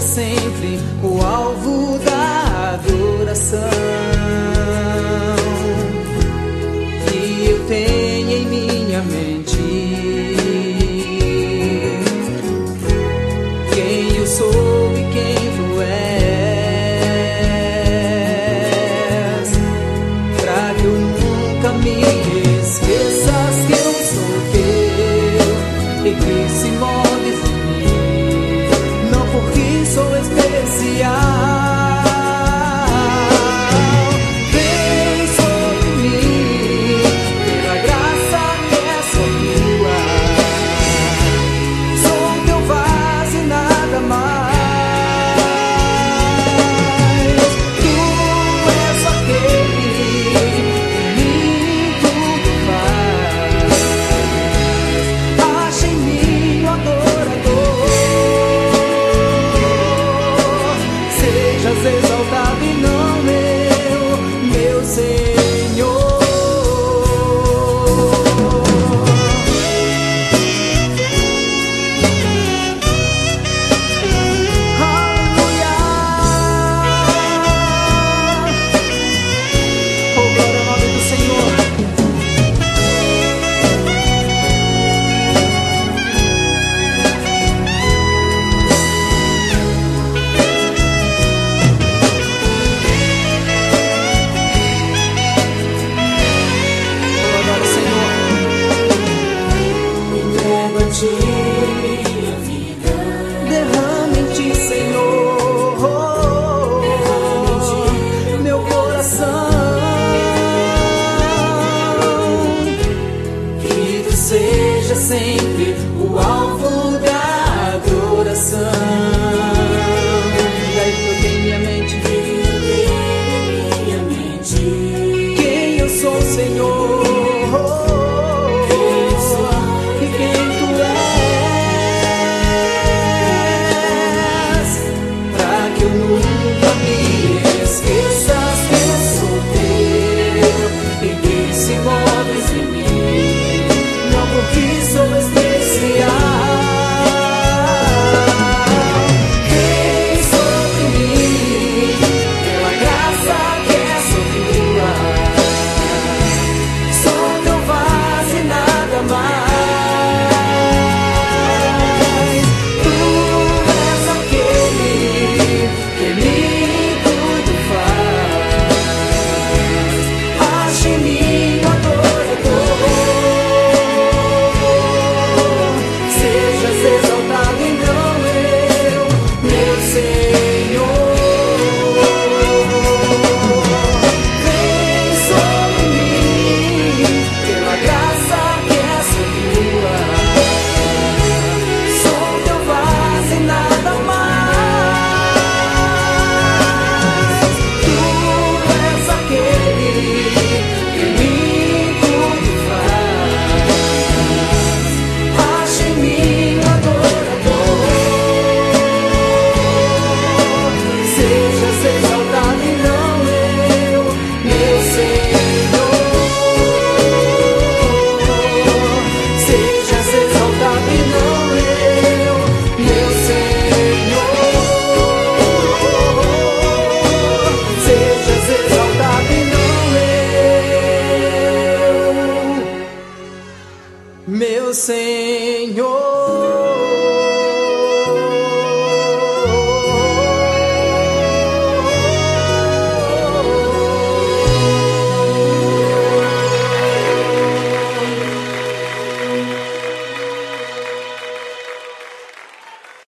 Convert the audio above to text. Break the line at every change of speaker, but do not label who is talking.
sempre o alvo da adoração que eu tenho em minha mente. Quem eu sou e quem tu és, pra que eu nunca me esqueças que eu sou teu e que se moves em mim, não porque sou especial. Vem sobre mim, pela graça que é só tua. Sou teu vaso e nada mais. Tu és aquele que em mim tudo faz. Acha em mim o adorador. Sejas exaltado e não meu Senhor. Aleluia. Oh, glória ao nome do Senhor. Glória ao Senhor.
Entrego a ti minha vida,
Derrama em ti, Senhor, meu coração. Que tu seja sempre o alvo da adoração. E aí eu tenho minha mente.
minha mente.
Quem eu sou, Senhor, e quem tu és, pra que eu nunca me esqueças que eu sou teu e que se moves em mim, não porque sou especial. Vem sobre mim, pela graça que é só tua. Sou teu vaso e nada mais. Tu és aquele que em mim tudo faz. Acha em mim o adorador. Sejas exaltado e não eu, meu Senhor. Vem sobre mim, pela graça que é só tua. Sou teu vaso e nada mais. Tu és aquele que em mim tudo faz. Acha em mim o adorador. Sejas exaltado e não eu, meu Senhor. Sejas exaltado e não eu, meu Senhor. Sejas exaltado e não eu, meu Senhor.